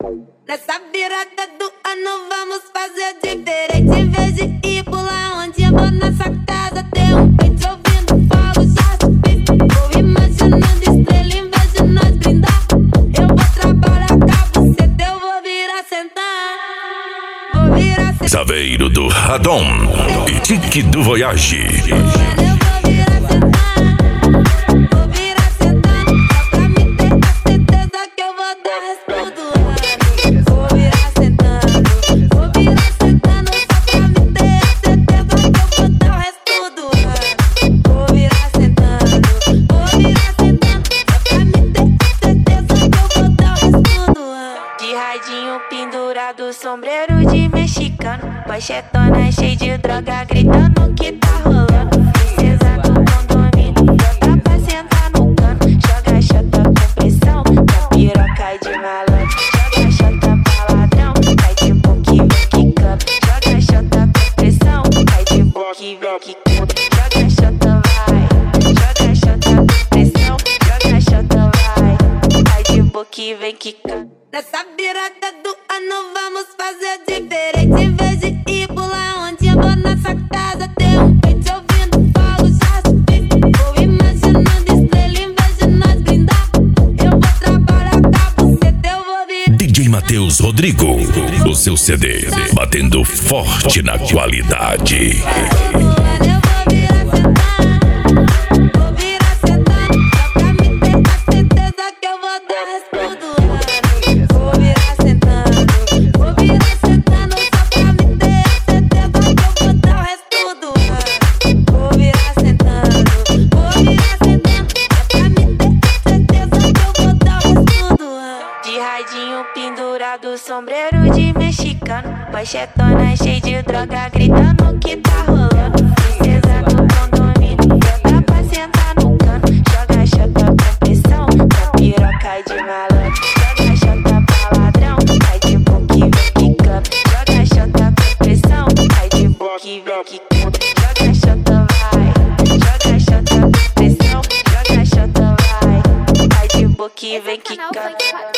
Nessa virada do ano vamos fazer diferente. Em vez de ir pular onde eu vou nessa casa ter um peito ouvindo fogo, já subi. Vou imaginando estrela em vez de nós brindar. Eu vou trabalhar com você, eu vou virar sentar. Vou virar sentar. Saveiro do Radon e Tique do Voyage. Pendurado, sombreiro de mexicano, pochetona cheia de droga, gritando que tá rolando. Princesa do condomínio, brota pra sentar no cano. Joga chota com pressão, da piroca de malandro. Joga chota pra ladrão, cai de boca e vem quicando. Joga chota com pressão, cai de boca e vem quicando. Joga chota vai, joga chota com pressão. Joga chota vai, cai de boca e vem quicando. Nessa virada do ano vamos fazer diferente. Em vez de ir pular onde eu vou nessa casa ter um peito ouvindo fogo, já subi. Vou imaginando estrela em vez de nós brindar. Eu vou trabalhar com você, eu vou vir. DJ Matheus Rodrigo, o seu CD batendo forte na qualidade. Pendurado, sombreiro de mexicano, pochetona cheia de droga, gritando que tá rolando. Princesa do condomínio, brota pra sentar no cano. Joga chota com pressão, da piroca de malandro. Joga chota pra ladrão, cai de boca e vem quicando. Joga chota com pressão, cai de boca e vem quicando. Joga chota vai, joga chota com pressão. Joga chota vai, cai de boca e vem quicando.